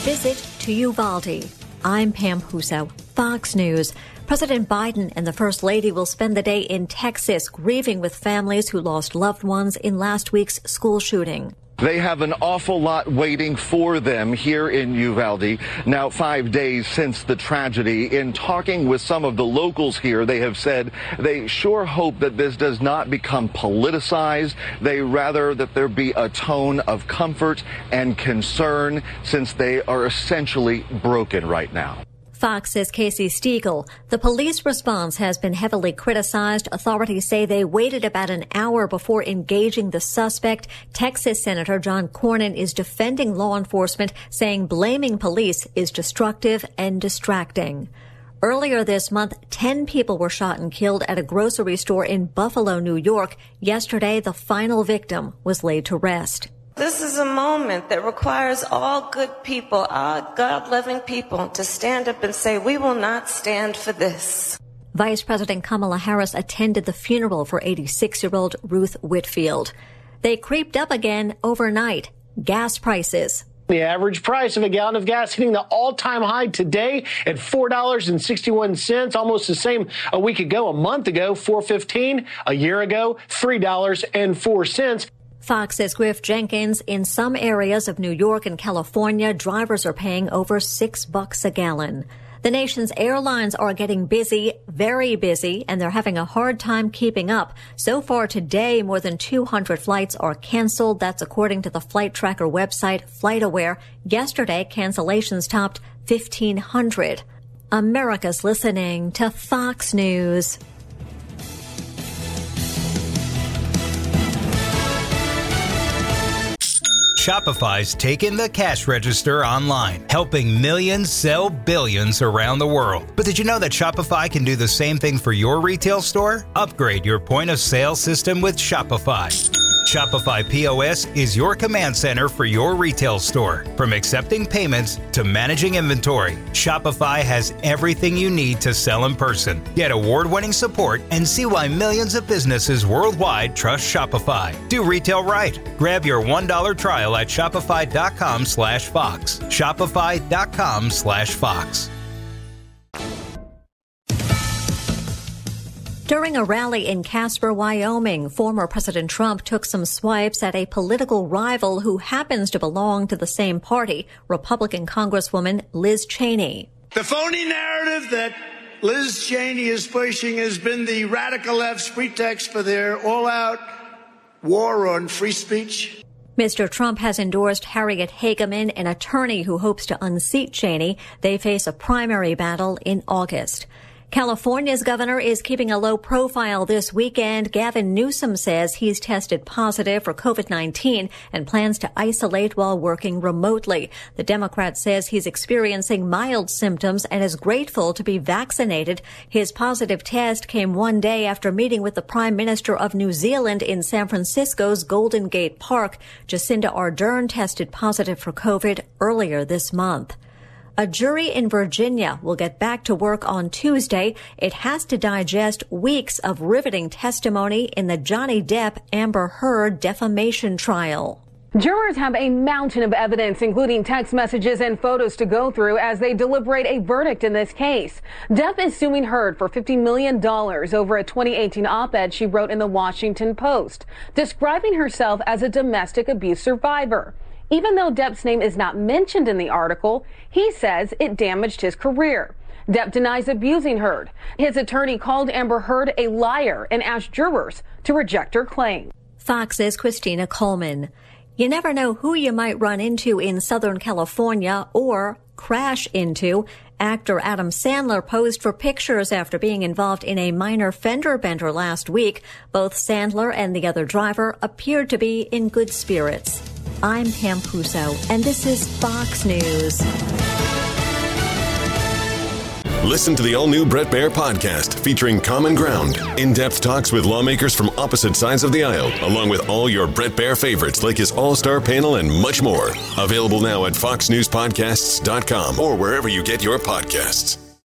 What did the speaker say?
visit to Uvalde. I'm Pam Huso, Fox News. President Biden and the First Lady will spend the day in Texas grieving with families who lost loved ones in last week's school shooting. They have an awful lot waiting for them here in Uvalde. Now 5 days since the tragedy. In talking with some of the locals here, they have said they sure hope that this does not become politicized. They rather that there be a tone of comfort and concern, since they are essentially broken right now. Fox's Casey Stiegel. The police response has been heavily criticized. Authorities say they waited about an hour before engaging the suspect. Texas Senator John Cornyn is defending law enforcement, saying blaming police is destructive and distracting. Earlier this month, 10 people were shot and killed at a grocery store in Buffalo, New York. Yesterday, the final victim was laid to rest. This is a moment that requires all good people, all God-loving people, to stand up and say, we will not stand for this. Vice President Kamala Harris attended the funeral for 86-year-old Ruth Whitfield. They creeped up again overnight. Gas prices. The average price of a gallon of gas hitting the all-time high today at $4.61, almost the same a week ago, a month ago, $4.15, a year ago, $3.04. Fox's Griff Jenkins. In some areas of New York and California, drivers are paying over $6 a gallon. The nation's airlines are getting busy, very busy, and they're having a hard time keeping up. So far today, more than 200 flights are canceled. That's according to the flight tracker website FlightAware. Yesterday, cancellations topped 1,500. America's listening to Fox News. Shopify's taken the cash register online, helping millions sell billions around the world. But did you know that Shopify can do the same thing for your retail store? Upgrade your point of sale system with Shopify. Shopify POS is your command center for your retail store. From accepting payments to managing inventory, Shopify has everything you need to sell in person. Get award-winning support and see why millions of businesses worldwide trust Shopify. Do retail right. Grab your $1 trial at shopify.com/Fox. Shopify.com/Fox. During a rally in Casper, Wyoming, former President Trump took some swipes at a political rival who happens to belong to the same party, Republican Congresswoman Liz Cheney. The phony narrative that Liz Cheney is pushing has been the radical left's pretext for their all-out war on free speech. Mr. Trump has endorsed Harriet Hageman, an attorney who hopes to unseat Cheney. They face a primary battle in August. California's governor is keeping a low profile this weekend. Gavin Newsom says he's tested positive for COVID-19 and plans to isolate while working remotely. The Democrat says he's experiencing mild symptoms and is grateful to be vaccinated. His positive test came one day after meeting with the Prime Minister of New Zealand in San Francisco's Golden Gate Park. Jacinda Ardern tested positive for COVID earlier this month. A jury in Virginia will get back to work on Tuesday. It has to digest weeks of riveting testimony in the Johnny Depp-Amber Heard defamation trial. Jurors have a mountain of evidence, including text messages and photos, to go through as they deliberate a verdict in this case. Depp is suing Heard for $50 million over a 2018 op-ed she wrote in the Washington Post, describing herself as a domestic abuse survivor. Even though Depp's name is not mentioned in the article, he says it damaged his career. Depp denies abusing Heard. His attorney called Amber Heard a liar and asked jurors to reject her claim. Fox's Christina Coleman. You never know who you might run into in Southern California or crash into. Actor Adam Sandler posed for pictures after being involved in a minor fender bender last week. Both Sandler and the other driver appeared to be in good spirits. I'm Pam Puso, and this is Fox News. Listen to the all-new Bret Baier podcast featuring Common Ground, in-depth talks with lawmakers from opposite sides of the aisle, along with all your Bret Baier favorites like his all-star panel and much more. Available now at foxnewspodcasts.com or wherever you get your podcasts.